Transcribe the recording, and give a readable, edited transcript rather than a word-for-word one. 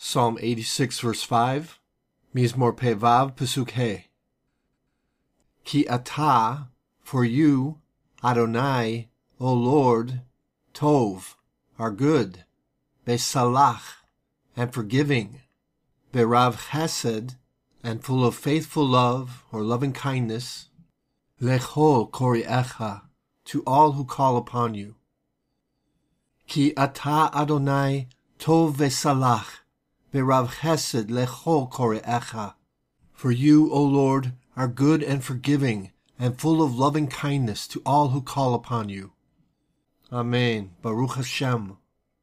Psalm 86 verse 5, Mizmor Pei Vav Pasuk He. Ki Ata, for you, Adonai, O Lord, Tov, are good, Besalach, and forgiving, Berav Chesed, and full of faithful love or loving kindness, Lechol Koriecha, to all who call upon you. Ki Ata Adonai, Tov Vesalach, Berav Chesed Lechol Koriecha. For you, O Lord, are good and forgiving, and full of loving kindness to all who call upon you. Amen. Baruch Hashem.